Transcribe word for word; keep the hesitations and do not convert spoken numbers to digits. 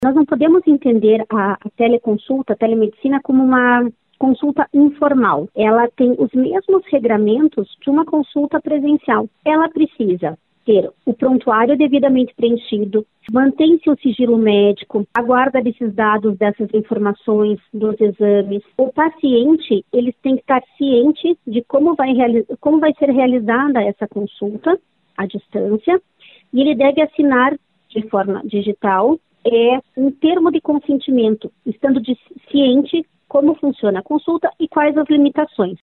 Nós não podemos entender a, a teleconsulta, a telemedicina como uma consulta informal. Ela tem os mesmos regramentos de uma consulta presencial. Ela precisa ter o prontuário devidamente preenchido, mantém-se o sigilo médico, a guarda desses dados, dessas informações, dos exames. O paciente, ele tem que estar ciente de como vai, como vai ser realizada essa consulta à distância, e ele deve assinar de forma digital é um termo de consentimento, estando de, ciente como funciona a consulta e quais as limitações.